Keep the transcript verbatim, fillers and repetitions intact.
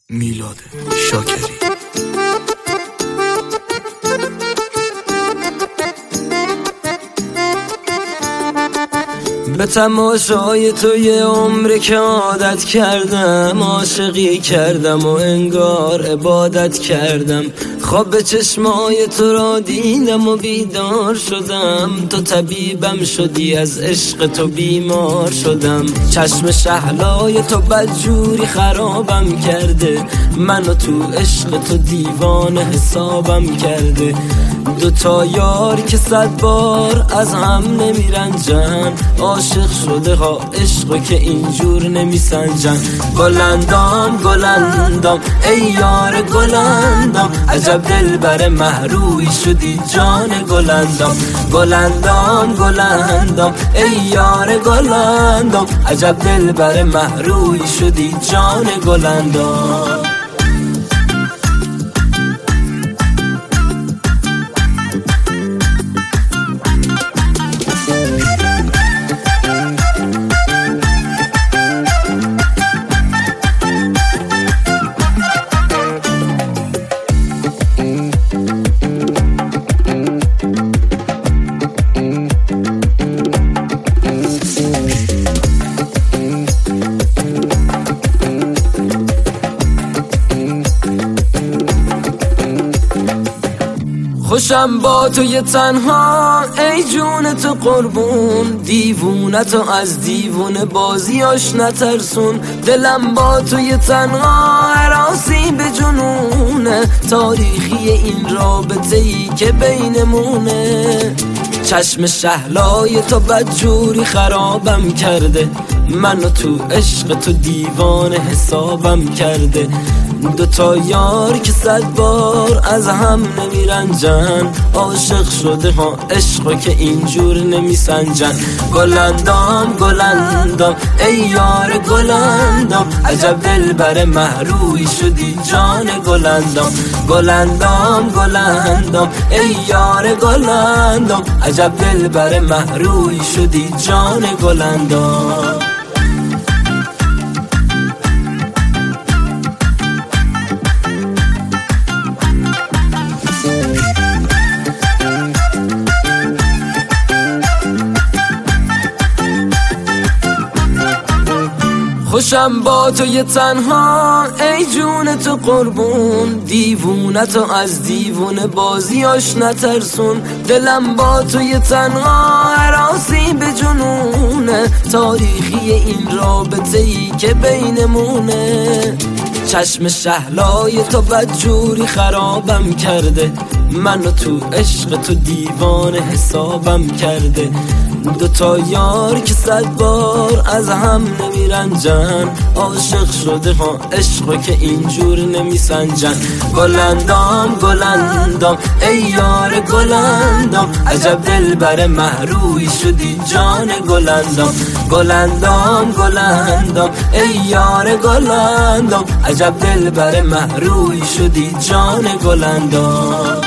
میلاد شاکری. به تماشای تو یه عمر که عادت کردم، عاشقی کردم و انگار عبادت کردم. خواب به چشمای تو را دیدم و بیدار شدم، تو طبیبم شدی، از عشق تو بیمار شدم. چشم شهلای تو بدجوری خرابم کرده، منو تو عشق تو دیوانه حسابم کرده. دو تا یار که صد بار از هم نمیرنجن، عاشق شده ها عشقو که اینجور نمیسنجن. گلندام گلندام ای یار گلندام، عجب دل بر محروی شدی جان گلندام. گلندام گلندام ای یار گلندام، عجب دل بر محروی شدی جان گلندام. خوشم با تو یه تنها ای جون تو قربون، دیوونتو از دیوونه بازیاش نترسون. دلم با تو یه تنها هراسی به جنونه، تاریخی این رابطه ای که بینمونه. چشم شهلای تو بدجوری خرابم کرده، منو تو عشق تو دیوانه حسابم کرده. دو تا یار که صد بار از هم نمیرنجن، عاشق شده ها عشقو که اینجور نمیسنجن. گلندام گلندام ای یار گلندام، عجب دل بر محروی شدی جان گلندام. گلندام گلندام ای یار گلندام، عجب دل بر محروی شدی جان گلندام. خوشم با تو یه تنها ای جون تو قربون، دیوونتو از دیوونه بازیاش نترسون. دلم با تو یه تنها هراسی به جنونه، تاریخی این رابطه ای که بینمونه. چشم شهلای تو بدجوری خرابم کرده، منو تو عشق تو دیوانه حسابم کرده. دو تا یار که صد بار از هم نمیرنجن، عاشق شده ها عشقو که اینجور نمیسنجن. گلندام گلندام ای یار گلندام، عجب دل بر محروی شدی جان گلندام. گلندام گلندام ای یار گلندام، عجب دل بر محروی شدی جان گلندام.